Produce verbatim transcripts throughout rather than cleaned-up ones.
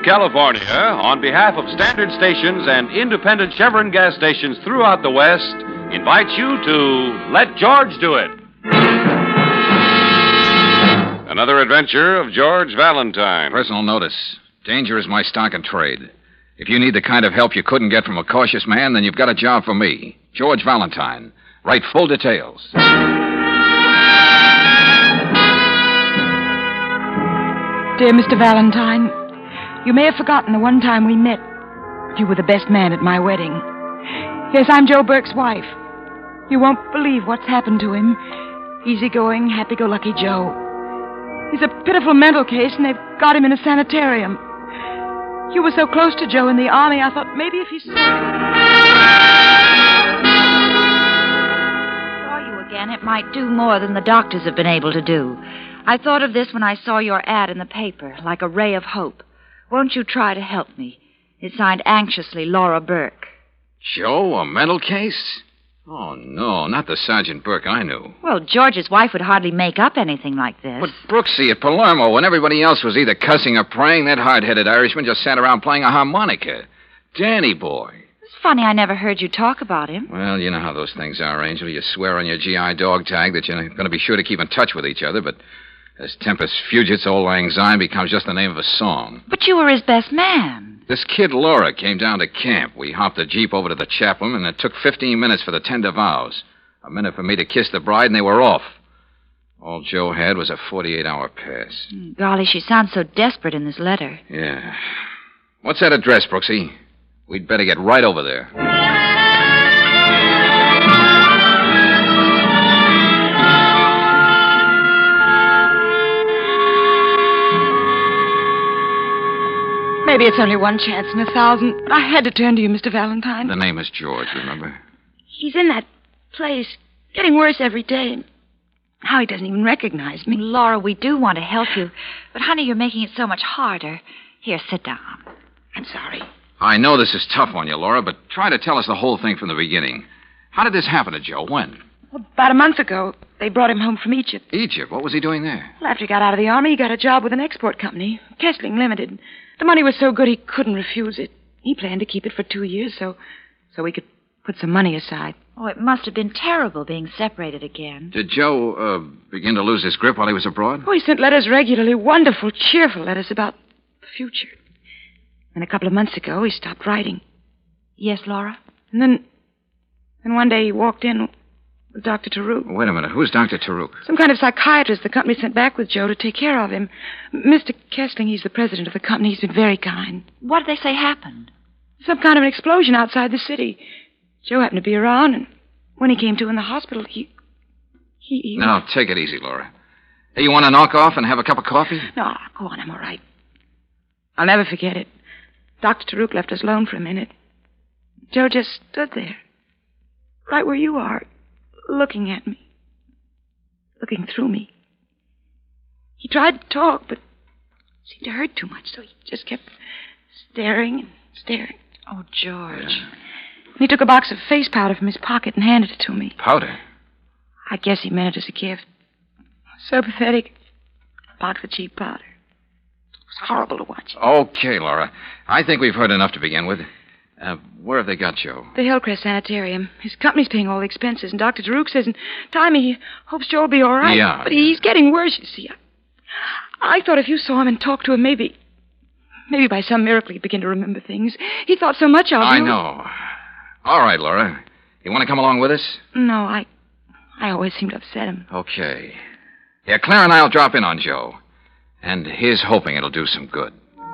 California, on behalf of standard stations and independent Chevron gas stations throughout the West, invites you to Let George Do It. Another adventure of George Valentine. Personal notice. Danger is my stock and trade. If you need the kind of help you couldn't get from a cautious man, then you've got a job for me. George Valentine. Write full details. Dear Mister Valentine, you may have forgotten the one time we met. You were the best man at my wedding. Yes, I'm Joe Burke's wife. You won't believe what's happened to him. Easygoing, happy-go-lucky Joe. He's a pitiful mental case, and they've got him in a sanitarium. You were so close to Joe in the Army, I thought maybe if he saw you again, it might do more than the doctors have been able to do. I thought of this when I saw your ad in the paper, like a ray of hope. Won't you try to help me? It's signed anxiously, Laura Burke. Joe, a mental case? Oh, no, not the Sergeant Burke I knew. Well, George's wife would hardly make up anything like this. But Brooksy at Palermo, when everybody else was either cussing or praying, that hard-headed Irishman just sat around playing a harmonica. Danny boy. It's funny I never heard you talk about him. Well, you know how those things are, Angel. You swear on your G I dog tag that you're going to be sure to keep in touch with each other, but as Tempest Fugits, Old Lang Syne becomes just the name of a song. But you were his best man. This kid Laura came down to camp. We hopped the Jeep over to the chaplain, and it took fifteen minutes for the tender vows. A minute for me to kiss the bride, and they were off. All Joe had was a forty-eight hour pass. Golly, she sounds so desperate in this letter. Yeah. What's that address, Brooksy? We'd better get right over there. Maybe it's only one chance in a thousand, but I had to turn to you, Mister Valentine. The name is George, remember? He's in that place, getting worse every day. And how he doesn't even recognize me. Laura, we do want to help you, but, honey, you're making it so much harder. Here, sit down. I'm sorry. I know this is tough on you, Laura, but try to tell us the whole thing from the beginning. How did this happen to Joe? When? About a month ago, they brought him home from Egypt. Egypt? What was he doing there? Well, after he got out of the Army, he got a job with an export company, Kessling Limited. The money was so good he couldn't refuse it. He planned to keep it for two years so so we could put some money aside. Oh, it must have been terrible being separated again. Did Joe uh, begin to lose his grip while he was abroad? Oh, he sent letters regularly, wonderful, cheerful letters about the future. And a couple of months ago, he stopped writing. Yes, Laura? And then, then one day he walked in with Doctor Taruk. Wait a minute. Who's Doctor Taruk? Some kind of psychiatrist the company sent back with Joe to take care of him. Mister Kessling, he's the president of the company. He's been very kind. What did they say happened? Some kind of an explosion outside the city. Joe happened to be around, and when he came to in the hospital, he... He... he now, take it easy, Laura. Hey, you want to knock off and have a cup of coffee? No, go on. I'm all right. I'll never forget it. Doctor Taruk left us alone for a minute. Joe just stood there, right where you are, looking at me, looking through me. He tried to talk, but it seemed to hurt too much, so he just kept staring and staring. Oh, George. Yeah. And he took a box of face powder from his pocket and handed it to me. Powder? I guess he meant it as a gift. So pathetic. A box of cheap powder. It was horrible to watch. Okay, Laura. I think we've heard enough to begin with. Uh, where have they got Joe? The Hillcrest Sanitarium. His company's paying all the expenses, and Doctor Taruk says in time he hopes Joe will be all right. Yeah. But he's getting worse, you see. I, I thought if you saw him and talked to him, maybe... Maybe by some miracle he'd begin to remember things. He thought so much of you. I know. All right, Laura. You want to come along with us? No, I... I always seem to upset him. Okay. Yeah, Claire and I'll drop in on Joe. And here's hoping it'll do some good.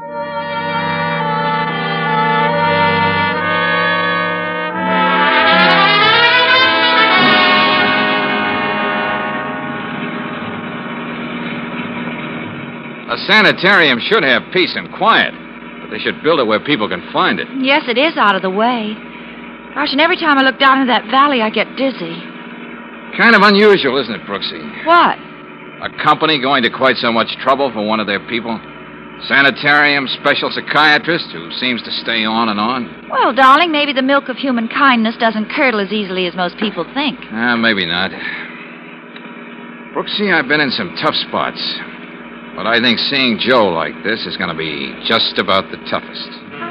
A sanitarium should have peace and quiet, but they should build it where people can find it. Yes, it is out of the way. Gosh, and every time I look down into that valley, I get dizzy. Kind of unusual, isn't it, Brooksy? What? A company going to quite so much trouble for one of their people? Sanitarium special psychiatrist who seems to stay on and on? Well, darling, maybe the milk of human kindness doesn't curdle as easily as most people think. Ah, maybe not. Brooksy, I've been in some tough spots. But I think seeing Joe like this is going to be just about the toughest.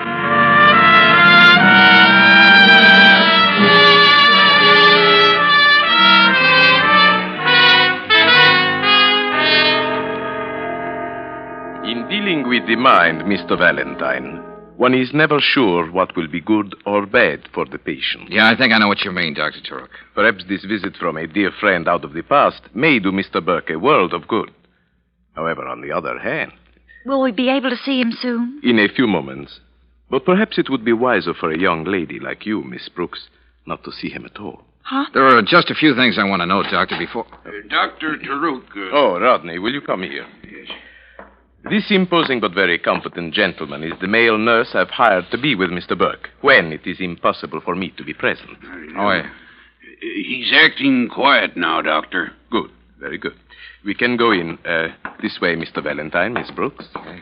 In dealing with the mind, Mister Valentine, one is never sure what will be good or bad for the patient. Yeah, I think I know what you mean, Doctor Turok. Perhaps this visit from a dear friend out of the past may do Mister Burke a world of good. However, on the other hand... Will we be able to see him soon? In a few moments. But perhaps it would be wiser for a young lady like you, Miss Brooks, not to see him at all. Huh? There are just a few things I want to know, Doctor, before... Uh, Doctor Turok. Uh... Oh, Rodney, will you come here? Yes. This imposing but very competent gentleman is the male nurse I've hired to be with Mister Burke when it is impossible for me to be present. Oh, yeah. He's acting quiet now, Doctor. Good. Very good. We can go in. Uh, this way, Mister Valentine, Miss Brooks. Okay.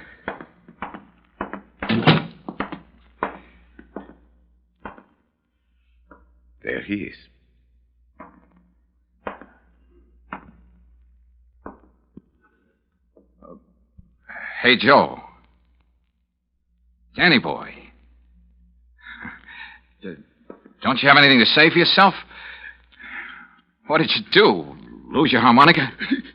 There he is. Hey, Joe. Danny boy. Don't you have anything to say for yourself? What did you do? Lose your harmonica?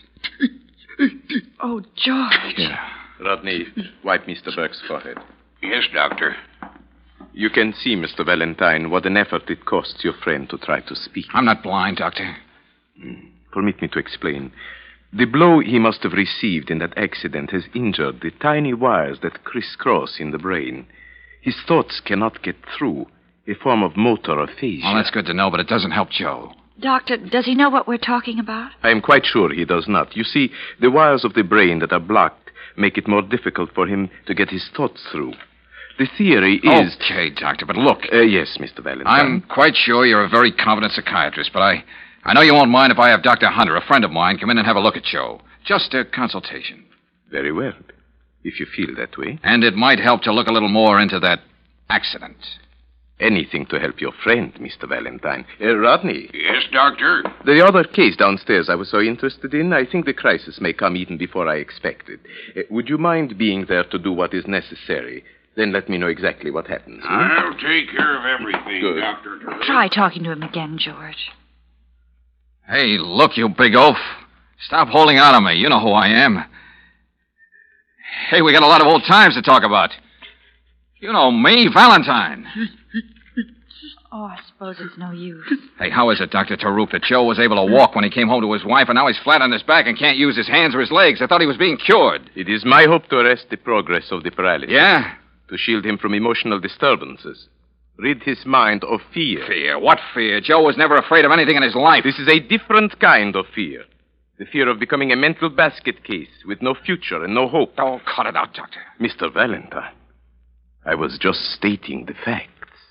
Oh, George. Yeah. Rodney, wipe Mister Burke's forehead. Yes, Doctor. You can see, Mister Valentine, what an effort it costs your friend to try to speak. I'm not blind, Doctor. Mm. Permit me to explain. The blow he must have received in that accident has injured the tiny wires that crisscross in the brain. His thoughts cannot get through, a form of motor aphasia. Well, that's good to know, but it doesn't help Joe. Doctor, does he know what we're talking about? I am quite sure he does not. You see, the wires of the brain that are blocked make it more difficult for him to get his thoughts through. The theory is... Okay, Doctor, but look. Uh, yes, Mister Valentine. I'm quite sure you're a very competent psychiatrist, but I... I know you won't mind if I have Doctor Hunter, a friend of mine, come in and have a look at Joe. Just a consultation. Very well, if you feel that way. And it might help to look a little more into that accident. Anything to help your friend, Mister Valentine. Uh, Rodney. Yes, Doctor? The other case downstairs I was so interested in, I think the crisis may come even before I expected. Uh, would you mind being there to do what is necessary? Then let me know exactly what happens. Hmm? I'll take care of everything, Good. Doctor Turok. Try talking to him again, George. Hey, look, you big oaf. Stop holding out on me. You know who I am. Hey, we got a lot of old times to talk about. You know me, Valentine. Oh, I suppose it's no use. Hey, how is it, Doctor Turok, that Joe was able to walk when he came home to his wife, and now he's flat on his back and can't use his hands or his legs? I thought he was being cured. It is my hope to arrest the progress of the paralysis. Yeah? To shield him from emotional disturbances. Rid his mind of fear. Fear? What fear? Joe was never afraid of anything in his life. This is a different kind of fear. The fear of becoming a mental basket case with no future and no hope. Oh, cut it out, Doctor. Mister Valentine, I was just stating the facts.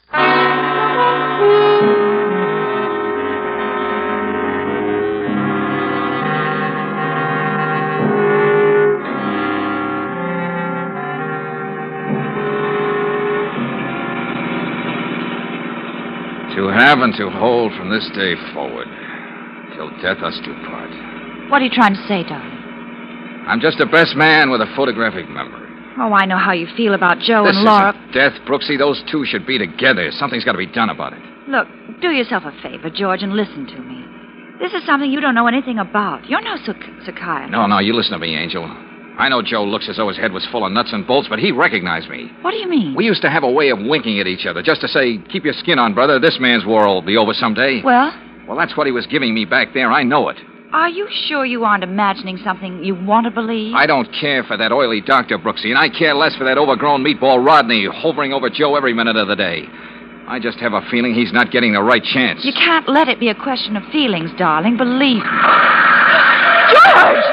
To have and to hold from this day forward, till death us do part. What are you trying to say, darling? I'm just a best man with a photographic memory. Oh, I know how you feel about Joe This and Laura. isn't death, Brooksy. Those two should be together. Something's got to be done about it. Look, do yourself a favor, George, and listen to me. This is something you don't know anything about. You're no psych- psychiatrist. No, no, you listen to me, Angel. I know Joe looks as though his head was full of nuts and bolts, but he recognized me. What do you mean? We used to have a way of winking at each other, just to say, keep your skin on, brother. This man's war will be over someday. Well, Well, that's what he was giving me back there. I know it. are you sure you aren't imagining something you want to believe? I don't care for that oily Doctor Brooksy, and I care less for that overgrown meatball Rodney hovering over Joe every minute of the day. I just have a feeling he's not getting the right chance. You can't let it be a question of feelings, darling. Believe me. George!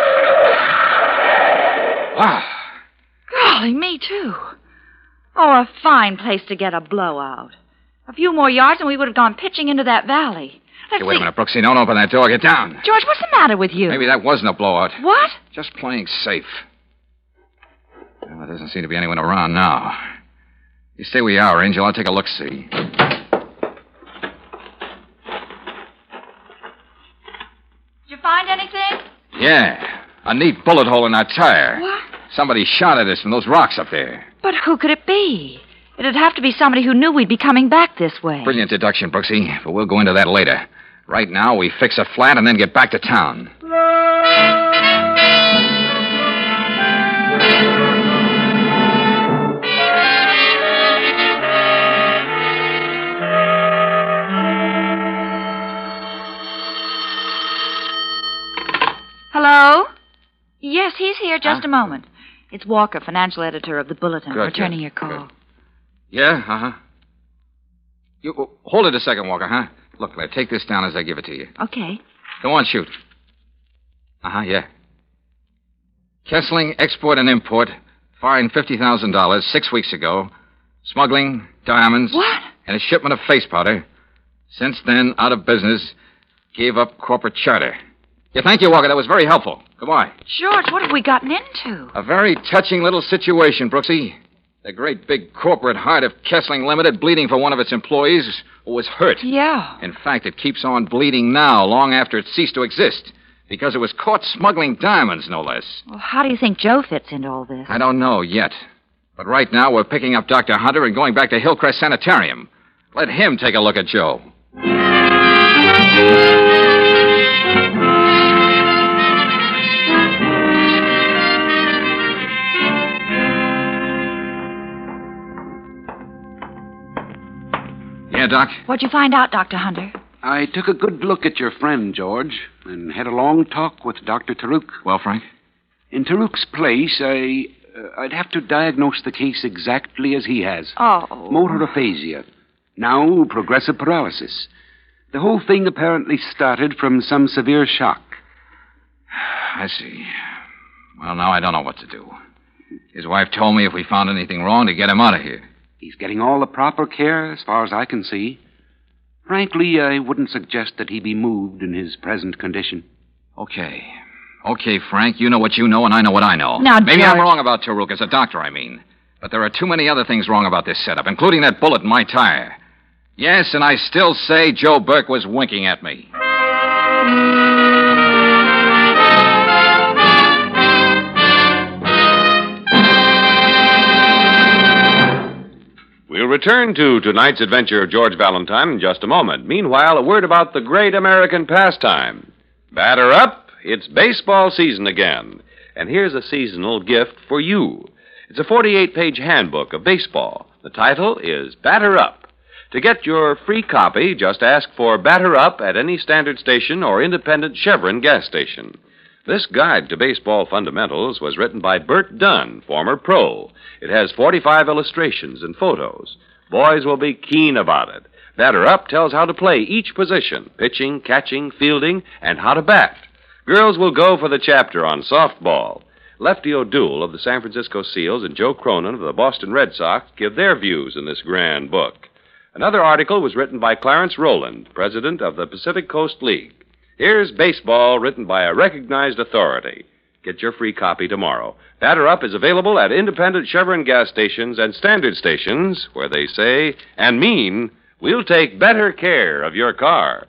Wow. Golly, me too. Oh, a fine place to get a blowout. A few more yards and we would have gone pitching into that valley. Let's Hey, wait see. a minute, Brooksy. Don't open that door. Get down. George, what's the matter with you? Maybe that wasn't a blowout. What? Just playing safe. Well, there doesn't seem to be anyone around now. You stay where you are, Angel. I'll take a look-see. Did you find anything? Yeah. A neat bullet hole in our tire. What? Somebody shot at us from those rocks up there. But who could it be? It'd have to be somebody who knew we'd be coming back this way. Brilliant deduction, Brooksy, but we'll go into that later. Right now, we fix a flat and then get back to town. Hello? Yes, he's here. Just Huh? a moment. It's Walker, financial editor of the Bulletin, Good, returning good, your call. good. Yeah, uh-huh. You, oh, hold it a second, Walker, huh? Look, uh, take this down as I give it to you. Okay. Go on, shoot. Uh-huh, yeah. Kessling Export and Import, fined fifty thousand dollars six weeks ago. Smuggling, diamonds. What? And a shipment of face powder. Since then, out of business. Gave up corporate charter. Yeah, thank you, Walker. That was very helpful. Goodbye. George, what have we gotten into? A very touching little situation, Brooksy. The great big corporate heart of Kessling Limited bleeding for one of its employees who was hurt. Yeah. In fact, it keeps on bleeding now, long after it ceased to exist. Because it was caught smuggling diamonds, no less. Well, how do you think Joe fits into all this? I don't know yet. But right now, we're picking up Doctor Hunter and going back to Hillcrest Sanitarium. Let him take a look at Joe. Yeah, Doc? What'd you find out, Doctor Hunter? I took a good look at your friend, George, and had a long talk with Doctor Taruk. Well, Frank? In Taruk's place, I, uh, I'd have to diagnose the case exactly as he has. Oh. Motor aphasia. Now, progressive paralysis. The whole thing apparently started from some severe shock. I see. Well, now I don't know what to do. His wife told me if we found anything wrong to get him out of here. He's getting all the proper care, as far as I can see. Frankly, I wouldn't suggest that he be moved in his present condition. Okay. Okay, Frank, you know what you know, and I know what I know. Now, Maybe I'm George- wrong about Taruk as a doctor, I mean. But there are too many other things wrong about this setup, including that bullet in my tire. Yes, and I still say Joe Burke was winking at me. We'll return to tonight's adventure of George Valentine in just a moment. Meanwhile, a word about the great American pastime. Batter up, it's baseball season again. And here's a seasonal gift for you. It's a forty-eight page handbook of baseball. The title is Batter Up. To get your free copy, just ask for Batter Up at any standard station or independent Chevron gas station. This guide to baseball fundamentals was written by Bert Dunn, former pro. It has forty-five illustrations and photos. Boys will be keen about it. Batter Up tells how to play each position, pitching, catching, fielding, and how to bat. Girls will go for the chapter on softball. Lefty O'Doul of the San Francisco Seals and Joe Cronin of the Boston Red Sox give their views in this grand book. Another article was written by Clarence Rowland, president of the Pacific Coast League. Here's baseball written by a recognized authority. Get your free copy tomorrow. Batter Up is available at independent Chevron gas stations and standard stations where they say and mean we'll take better care of your car.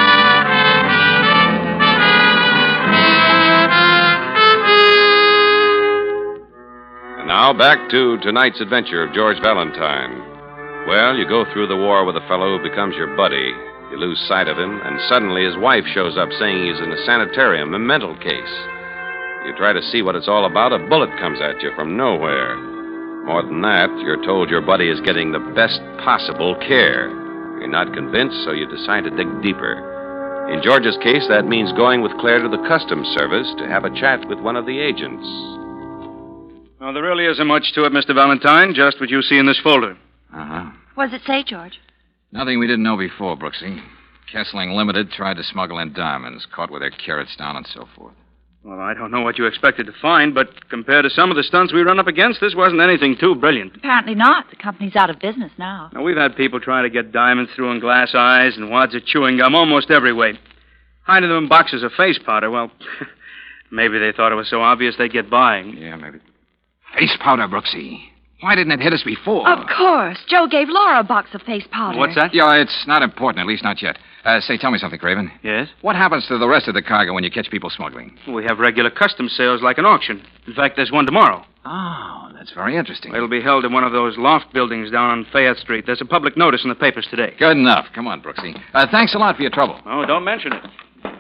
And now back to tonight's adventure of George Valentine. Well, you go through the war with a fellow who becomes your buddy. You lose sight of him, and suddenly his wife shows up saying he's in a sanitarium, a mental case. You try to see what it's all about, a bullet comes at you from nowhere. More than that, you're told your buddy is getting the best possible care. You're not convinced, so you decide to dig deeper. In George's case, that means going with Claire to the Customs Service to have a chat with one of the agents. Well, there really isn't much to it, Mister Valentine, just what you see in this folder. Uh-huh. What does it say, George? Nothing we didn't know before, Brooksy. Kessling Limited tried to smuggle in diamonds, caught with their carrots down and so forth. Well, I don't know what you expected to find, but compared to some of the stunts we run up against, this wasn't anything too brilliant. Apparently not. The company's out of business now. Now, we've had people try to get diamonds through in glass eyes and wads of chewing gum almost every way. Hiding them in boxes of face powder, well, maybe they thought it was so obvious they'd get by. Yeah, maybe. Face powder, Brooksy. Why didn't it hit us before? Of course. Joe gave Laura a box of face powder. What's that? Yeah, it's not important, at least not yet. Uh, say, tell me something, Craven. Yes? What happens to the rest of the cargo when you catch people smuggling? We have regular customs sales like an auction. In fact, there's one tomorrow. Oh, that's very interesting. It'll be held in one of those loft buildings down on Fayette Street. There's a public notice in the papers today. Good enough. Come on, Brooksy. Uh, thanks a lot for your trouble. Oh, don't mention it.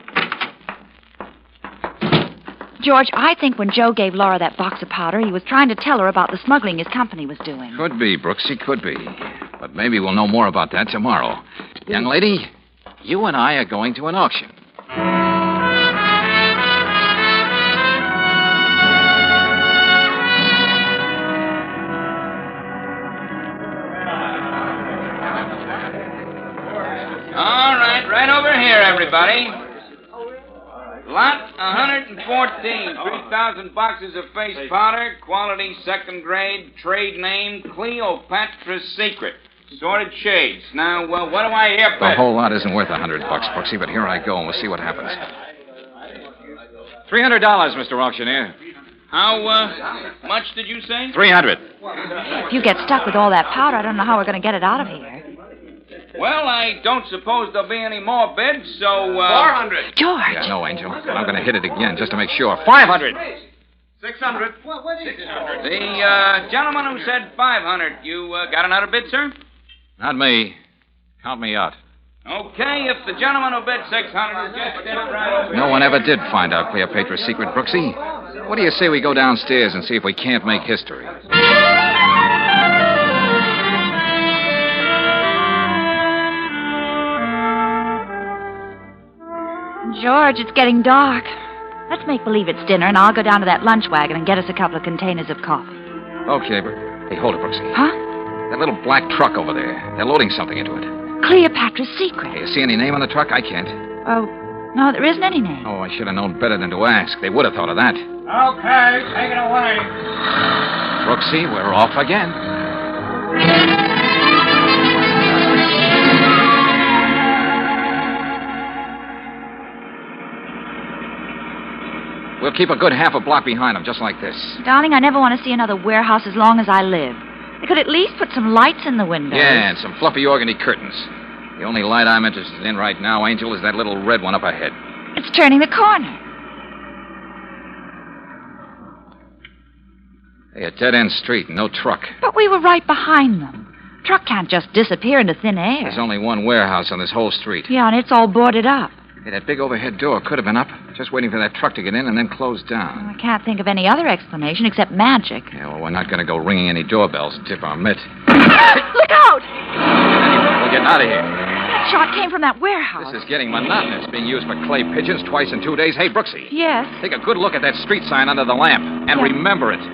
George, I think when Joe gave Laura that box of powder, he was trying to tell her about the smuggling his company was doing. Could be, Brooksy, could be. But maybe we'll know more about that tomorrow. Young lady, you and I are going to an auction. All right, right over here, everybody. Lot one fourteen, three thousand boxes of face powder, quality second grade, trade name Cleopatra's Secret. Sorted shades. Now, uh, what do I hear The first? whole lot isn't worth a hundred bucks, Brooksy, but here I go, and we'll see what happens. Three hundred dollars, Mister Auctioneer. How, uh, much did you say? Three hundred. If you get stuck with all that powder, I don't know how we're going to get it out of here. Well, I don't suppose there'll be any more bids, so, uh... Four hundred. George. Yeah, no, Angel. But I'm going to hit it again just to make sure. Five hundred. Six hundred. The, uh, gentleman who said five hundred, you, uh, got another bid, sir? Not me. Count me out. Okay, if the gentleman who bid six hundred is just step right over. No one ever did find out Cleopatra's secret, Brooksy. What do you say we go downstairs and see if we can't make history? George, it's getting dark. Let's make believe it's dinner, and I'll go down to that lunch wagon and get us a couple of containers of coffee. Okay, but... Hey, hold it, Brooksy. Huh? That little black truck over there. They're loading something into it. Cleopatra's Secret. Hey, you see any name on the truck? I can't. Oh, no, there isn't any name. Oh, I should have known better than to ask. They would have thought of that. Okay, take it away. Brooksy, we're off again. We'll keep a good half a block behind them, just like this. Darling, I never want to see another warehouse as long as I live. They could at least put some lights in the windows. Yeah, and some fluffy organdy curtains. The only light I'm interested in right now, Angel, is that little red one up ahead. It's turning the corner. Hey, a dead-end street, no truck. But we were right behind them. Truck can't just disappear into thin air. There's only one warehouse on this whole street. Yeah, and it's all boarded up. Hey, that big overhead door could have been up, just waiting for that truck to get in and then closed down. I can't think of any other explanation except magic. Yeah, well, we're not going to go ringing any doorbells and tip our mitt. Look out! Anyway, we're getting out of here. That shot came from that warehouse. This is getting monotonous, being used for clay pigeons twice in two days. Hey, Brooksy. Yes. Take a good look at that street sign under the lamp, and Yeah. remember it.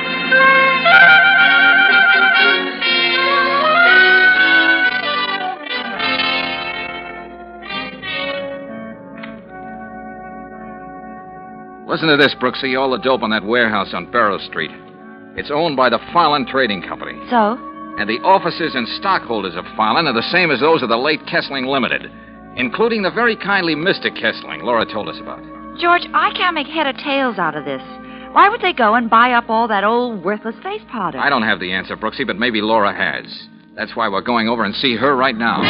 Listen to this, Brooksy. All the dope on that warehouse on Barrow Street. It's owned by the Farland Trading Company. So? And the officers and stockholders of Farland are the same as those of the late Kessling Limited, including the very kindly Mister Kessling Laura told us about. George, I can't make head or tails out of this. Why would they go and buy up all that old worthless face powder? I don't have the answer, Brooksy, but maybe Laura has. That's why we're going over and see her right now.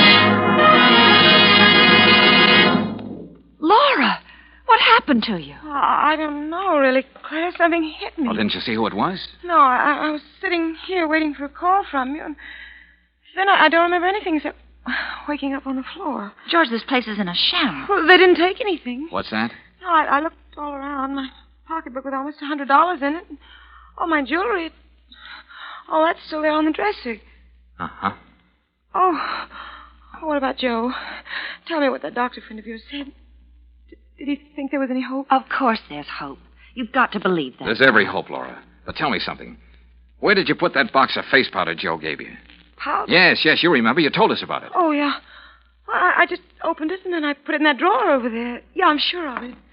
Laura! What happened to you? Oh, I don't know, really, Claire. Something hit me. Well, didn't you see who it was? No, I, I was sitting here waiting for a call from you, and then I, I don't remember anything except waking up on the floor. George, this place is in a sham. Well, they didn't take anything. What's that? No, I, I looked all around. My pocketbook with almost a hundred dollars in it. All my jewelry. All that's still there on the dresser. Uh-huh. Oh, what about Joe? Tell me what that doctor friend of yours said. D- did he think there was any hope? Of course there's hope. You've got to believe that. There's every hope, Laura. But tell me something. Where did you put that box of face powder Joe gave you? Powder? Yes, yes, you remember. You told us about it. Oh, yeah. Well, I, I just opened it and then I put it in that drawer over there. Yeah, I'm sure of it.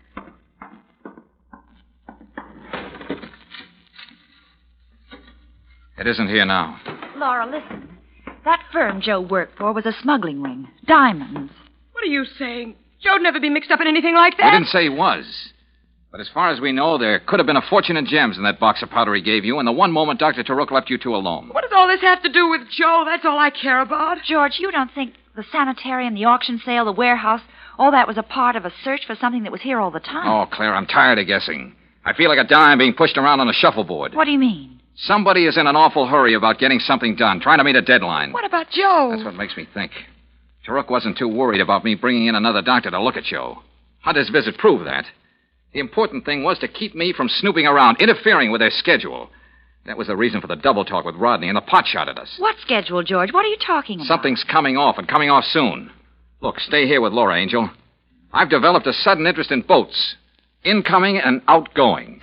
It isn't here now. Laura, listen. That firm Joe worked for was a smuggling ring. Diamonds. What are you saying? Joe'd never be mixed up in anything like I that. didn't say he was. But as far as we know, there could have been a fortune in gems in that box of powder he gave you, and the one moment Doctor Taruk left you two alone. What does all this have to do with Joe? That's all I care about. George, you don't think the sanitarium, the auction sale, the warehouse, all that was a part of a search for something that was here all the time? Oh, Claire, I'm tired of guessing. I feel like a dime being pushed around on a shuffleboard. What do you mean? Somebody is in an awful hurry about getting something done, trying to meet a deadline. What about Joe? That's what makes me think. Taruk wasn't too worried about me bringing in another doctor to look at Joe. Hunter's visit proved that. The important thing was to keep me from snooping around, interfering with their schedule. That was the reason for the double talk with Rodney and the pot shot at us. What schedule, George? What are you talking about? Something's coming off, and coming off soon. Look, stay here with Laura, Angel. I've developed a sudden interest in boats. Incoming and outgoing.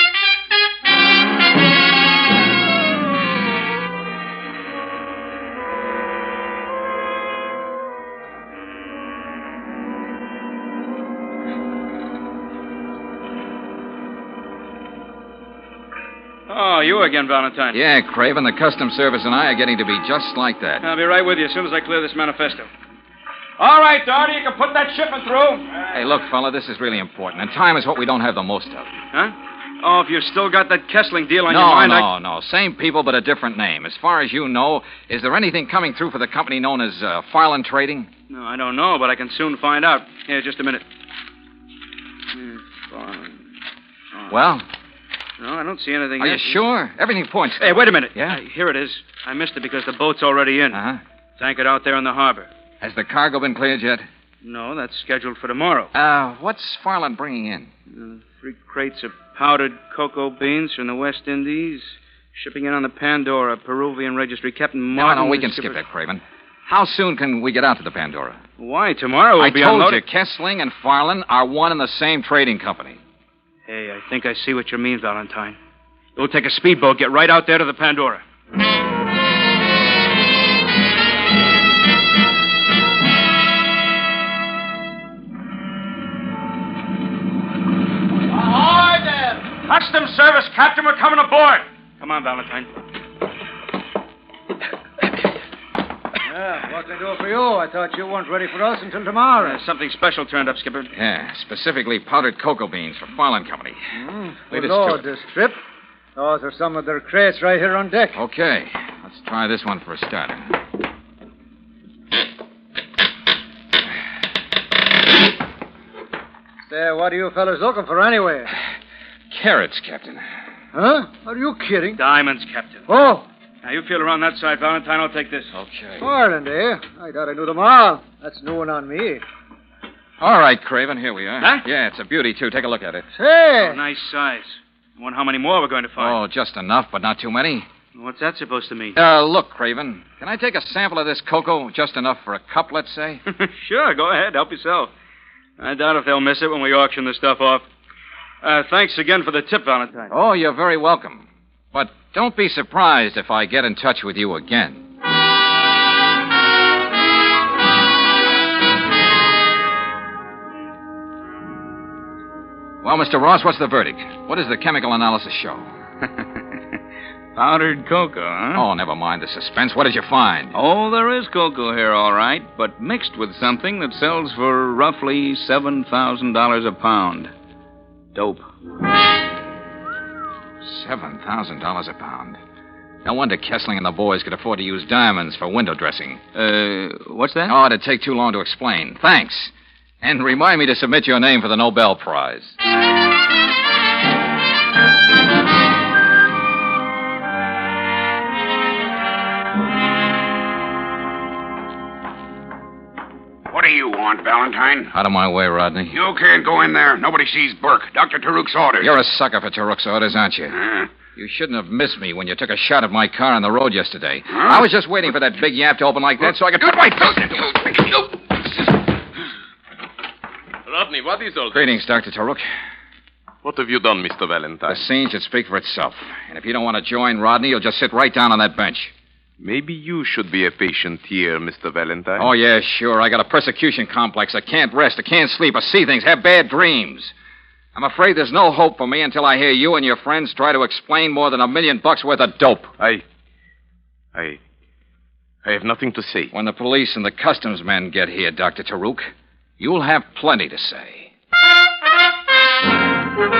Oh, you again, Valentine. Yeah, Craven, the Customs Service and I are getting to be just like that. I'll be right with you as soon as I clear this manifesto. All right, Doherty, you can put that shipment through. Hey, look, fella, this is really important, and time is what we don't have the most of. Huh? Oh, if you've still got that Kessling deal on no, your mind, no, I... no. Same people, but a different name. As far as you know, is there anything coming through for the company known as uh, Farland Trading? No, I don't know, but I can soon find out. Here, just a minute. Hmm, Farland. Oh. Well? No, I don't see anything Are yet. you sure? Everything points... Hey, wait a minute. Yeah? Uh, here it is. I missed it because the boat's already in. Uh-huh. It's anchored out there in the harbor. Has the cargo been cleared yet? No, that's scheduled for tomorrow. Uh, what's Farland bringing in? Uh, three crates of powdered cocoa beans from the West Indies. Shipping in on the Pandora, Peruvian registry. Captain Martin... No, no, we the can skipper- skip that, Craven. How soon can we get out to the Pandora? Why, tomorrow we'll I be told unloaded. you, Kessling and Farland are one and the same trading company. Hey, I think I see what you mean, Valentine. We'll take a speedboat, get right out there to the Pandora. Ahoy there! Customs Service, Captain, we're coming aboard. Come on, Valentine. Yeah, what can I do for you? I thought you weren't ready for us until tomorrow. Uh, something special turned up, Skipper. Yeah, specifically powdered cocoa beans for Farland Company. Mm, Lead good us to Lord, it. this trip. Those are some of their crates right here on deck. Okay, let's try this one for a starter. Say, what are you fellas looking for anyway? Carrots, Captain. Huh? Are you kidding? Diamonds, Captain. Oh, Now, you feel around that side, Valentine. I'll take this. Okay. Ireland, eh? I thought I knew them all. That's new one on me. All right, Craven, here we are. Huh? Yeah, it's a beauty, too. Take a look at it. Hey! Oh, nice size. I wonder how many more we're going to find. Oh, just enough, but not too many. What's that supposed to mean? Uh, look, Craven, can I take a sample of this cocoa? Just enough for a cup, let's say? Sure, go ahead. Help yourself. I doubt if they'll miss it when we auction the stuff off. Uh, thanks again for the tip, Valentine. Oh, you're very welcome. But don't be surprised if I get in touch with you again. Well, Mister Ross, what's the verdict? What does the chemical analysis show? Powdered cocoa, huh? Oh, never mind the suspense. What did you find? Oh, there is cocoa here, all right, but mixed with something that sells for roughly seven thousand dollars a pound. Dope. seven thousand dollars a pound. No wonder Kessling and the boys could afford to use diamonds for window dressing. Uh, what's that? Oh, it'd take too long to explain. Thanks. And remind me to submit your name for the Nobel Prize. What do you want, Valentine? Out of my way, Rodney. You can't go in there. Nobody sees Burke. Doctor Taruk's orders. You're a sucker for Taruk's orders, aren't you? Huh? You shouldn't have missed me when you took a shot at my car on the road yesterday. Huh? I was just waiting for that big yap to open like that so I could put my face into it. Rodney, what is all this? Greetings, Doctor Taruk. What have you done, Mister Valentine? The scene should speak for itself. And if you don't want to join Rodney, you'll just sit right down on that bench. Maybe you should be a patient here, Mister Valentine. Oh, yeah, sure. I got a persecution complex. I can't rest. I can't sleep. I see things, have bad dreams. I'm afraid there's no hope for me until I hear you and your friends try to explain more than a million bucks worth of dope. I... I... I have nothing to say. When the police and the customs men get here, Doctor Taruk, you'll have plenty to say.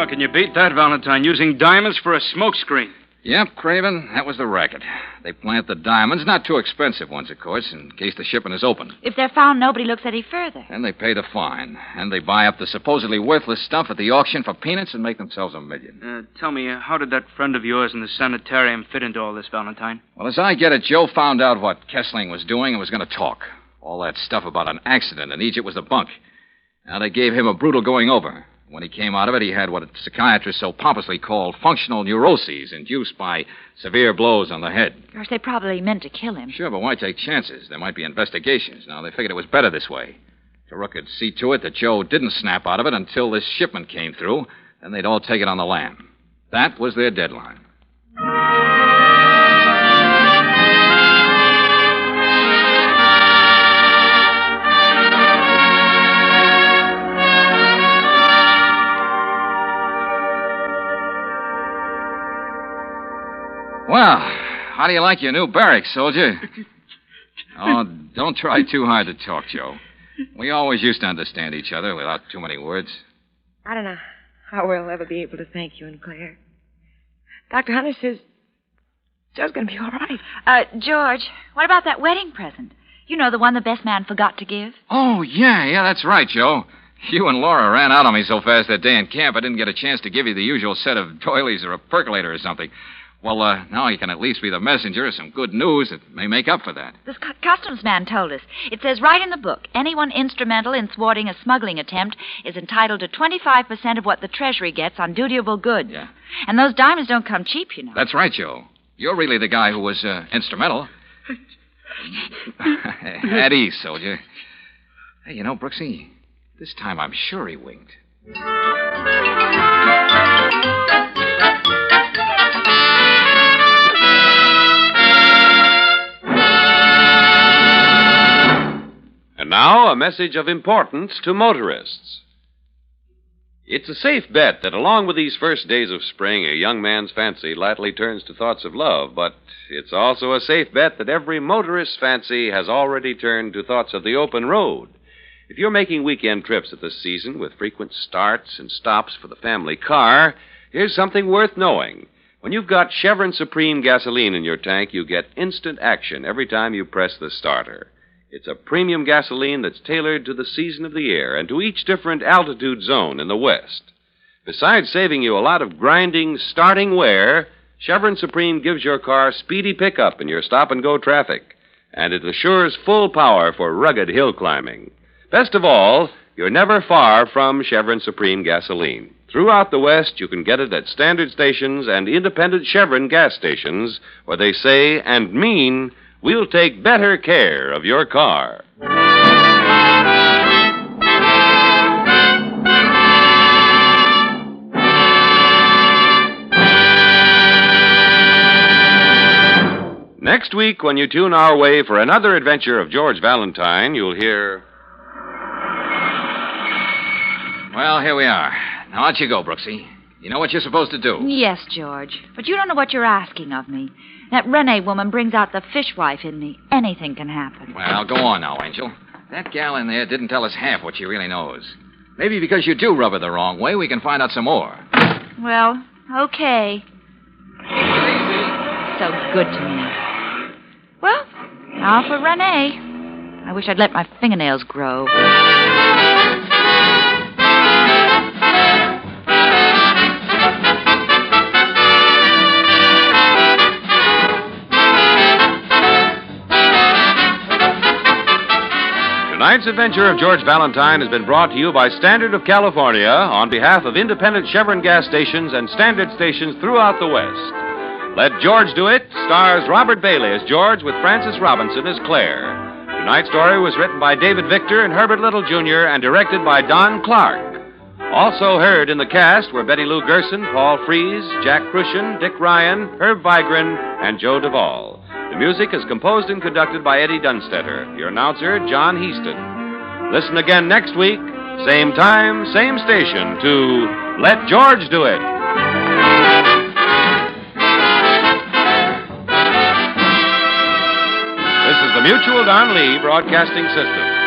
can you beat that, Valentine? Using diamonds for a smokescreen. Yep, Craven, that was the racket. They plant the diamonds, not too expensive ones, of course, in case the shipment is open. If they're found, nobody looks any further. Then they pay the fine. And they buy up the supposedly worthless stuff at the auction for peanuts and make themselves a million. Uh, tell me, uh, how did that friend of yours in the sanitarium fit into all this, Valentine? Well, as I get it, Joe found out what Kessling was doing and was going to talk. All that stuff about an accident in Egypt was the bunk. Now, they gave him a brutal going over. When he came out of it, he had what psychiatrists so pompously call functional neuroses induced by severe blows on the head. Gosh, they probably meant to kill him. Sure, but why take chances? There might be investigations. Now, they figured it was better this way. Turok could see to it that Joe didn't snap out of it until this shipment came through, and they'd all take it on the lam. That was their deadline. Well, how do you like your new barracks, soldier? Oh, don't try too hard to talk, Joe. We always used to understand each other without too many words. I don't know how we'll ever be able to thank you and Claire. Doctor Hunter says Joe's going to be all right. Uh, George, what about that wedding present? You know, the one the best man forgot to give. Oh, yeah, yeah, that's right, Joe. You and Laura ran out on me so fast that day in camp, I didn't get a chance to give you the usual set of doilies or a percolator or something. Well, uh, now you can at least be the messenger of some good news that may make up for that. This cu- customs man told us. It says right in the book, anyone instrumental in thwarting a smuggling attempt is entitled to twenty-five percent of what the Treasury gets on dutiable goods. Yeah. And those diamonds don't come cheap, you know. That's right, Joe. You're really the guy who was uh, instrumental. At ease, soldier. Hey, you know, Brooksy, this time I'm sure he winked. And now, a message of importance to motorists. It's a safe bet that along with these first days of spring, a young man's fancy lightly turns to thoughts of love, but it's also a safe bet that every motorist's fancy has already turned to thoughts of the open road. If you're making weekend trips at this season with frequent starts and stops for the family car, here's something worth knowing. When you've got Chevron Supreme gasoline in your tank, you get instant action every time you press the starter. It's a premium gasoline that's tailored to the season of the year and to each different altitude zone in the West. Besides saving you a lot of grinding, starting wear, Chevron Supreme gives your car speedy pickup in your stop-and-go traffic, and it assures full power for rugged hill climbing. Best of all, you're never far from Chevron Supreme gasoline. Throughout the West, you can get it at standard stations and independent Chevron gas stations, where they say and mean, we'll take better care of your car. Next week, when you tune our way for another adventure of George Valentine, you'll hear... Well, here we are. Now, out you go, Brooksy. You know what you're supposed to do. Yes, George. But you don't know what you're asking of me. That Renee woman brings out the fishwife in me. Anything can happen. Well, go on now, Angel. That gal in there didn't tell us half what she really knows. Maybe because you do rub her the wrong way, we can find out some more. Well, okay. So good to me. Well, now for Renee. I wish I'd let my fingernails grow. Tonight's adventure of George Valentine has been brought to you by Standard of California on behalf of independent Chevron gas stations and Standard stations throughout the West. Let George Do It stars Robert Bailey as George with Frances Robinson as Claire. Tonight's story was written by David Victor and Herbert Little Junior and directed by Don Clark. Also heard in the cast were Betty Lou Gerson, Paul Frees, Jack Crucian, Dick Ryan, Herb Vigran, and Joe Duvall. The music is composed and conducted by Eddie Dunstetter. Your announcer, John Heaston. Listen again next week, same time, same station, to Let George Do It. This is the Mutual Don Lee Broadcasting System.